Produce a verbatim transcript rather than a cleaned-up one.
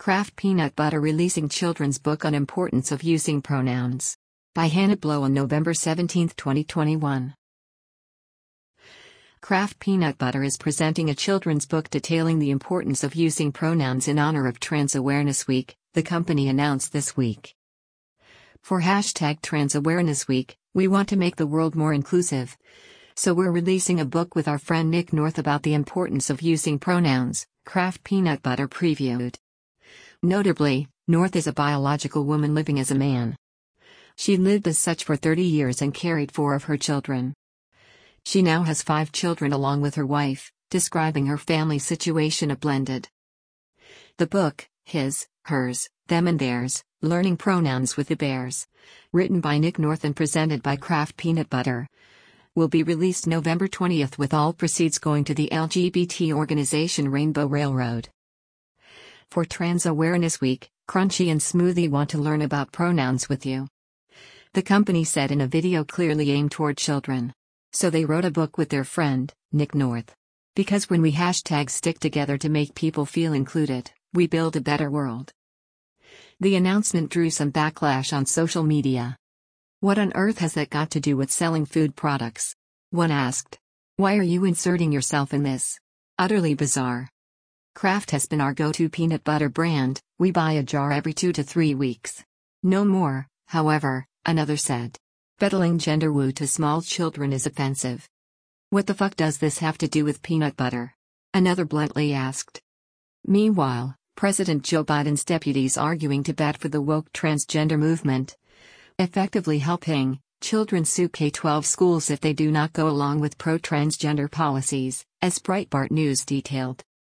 Kraft Peanut Butter releasing children's book on importance of using pronouns. By Hannah Blow on November seventeenth, twenty twenty-one. Kraft Peanut Butter is presenting a children's book detailing the importance of using pronouns in honor of Trans Awareness Week, the company announced this week. For hashtag Trans Awareness Week, we want to make the world more inclusive. So we're releasing a book with our friend Nick North about the importance of using pronouns, Kraft Peanut Butter previewed. Notably, North is a biological woman living as a man. She lived as such for thirty years and carried four of her children. She now has five children along with her wife, describing her family situation a blended. The book, His, Hers, Them and Theirs, Learning Pronouns with the Bears, written by Nick North and presented by Kraft Peanut Butter, will be released November twentieth with all proceeds going to the L G B T organization Rainbow Railroad. For Trans Awareness Week, Crunchy and Smoothie want to learn about pronouns with you. The company said in a video clearly aimed toward children. So they wrote a book with their friend, Nick North. Because when we hashtag stick together to make people feel included, we build a better world. The announcement drew some backlash on social media. What on earth has that got to do with selling food products? One asked. Why are you inserting yourself in this? Utterly bizarre. Kraft has been our go-to peanut butter brand, we buy a jar every two to three weeks. No more, however, another said. Peddling gender woo to small children is offensive. What the fuck does this have to do with peanut butter? Another bluntly asked. Meanwhile, President Joe Biden's deputies arguing to bat for the woke transgender movement, effectively helping children sue K twelve schools if they do not go along with pro-transgender policies, as Breitbart News detailed.